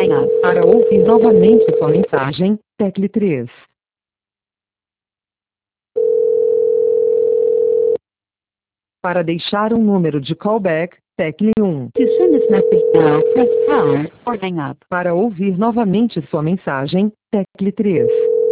hang up. Para ouvir novamente sua mensagem, tecle 3. Para deixar um número de callback, tecle 1. To send this message now, press pound or hang up. Para ouvir novamente sua mensagem, tecle 3.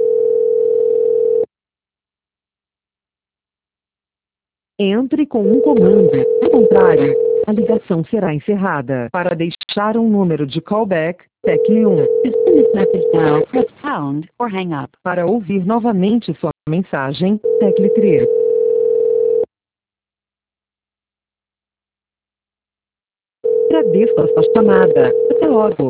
Entre com um comando. Do contrário, a ligação será encerrada. Para deixar um número de callback, tecle 1. To send this message now, press pound or hang up. Para ouvir novamente sua mensagem, tecle 3. Agradeço a sua chamada. Até logo.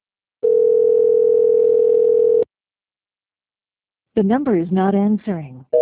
The number is not answering.